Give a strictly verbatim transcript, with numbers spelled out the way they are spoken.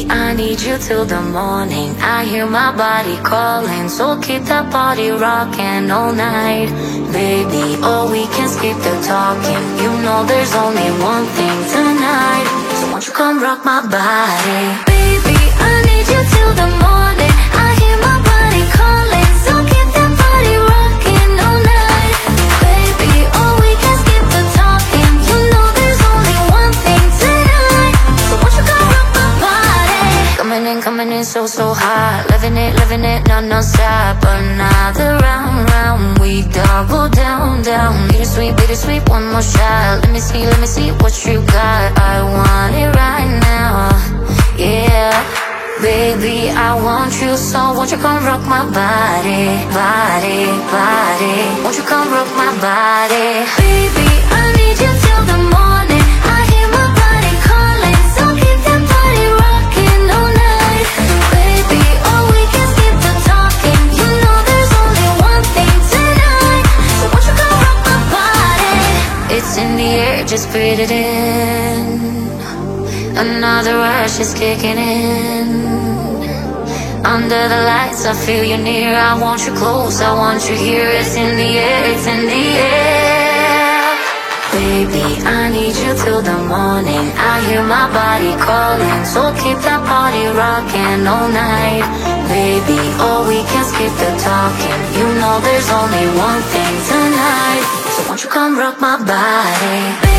I need you till the morning. I hear my body calling, so keep that body rocking all night. Baby, oh, we can skip the talking. You know there's only one thing tonight, so won't you come rock my body? Baby, I need you till the morning. I hear my body calling, so keep that body rocking all night. Baby, oh, we can skip the talking. You know there's only one thing tonight, so won't you come rock my body? Coming in, coming in so, so hot. Living it, living it, no, no stop. Another round, round, we double down, down. Bittersweet, bittersweet, one more shot. Let me see, let me see what you got. I want it right now, yeah. Baby, I want you, so won't you come rock my body, body, body. Won't you come rock my body? Baby, I need you till the morning. I hear my body calling, so keep that body rocking all night. Baby, oh, we can skip the talking. You know there's only one thing tonight, so won't you come rock my body? It's in the air, just breathe it in. Another rush is kicking in. Under the lights, I feel you near. I want you close, I want you here. It's in the air, it's in the air. Baby, I need you till the morning. I hear my body calling, so keep that body rocking all night. Baby, oh, we can skip the talking. You know there's only one thing tonight, so won't you come rock my body?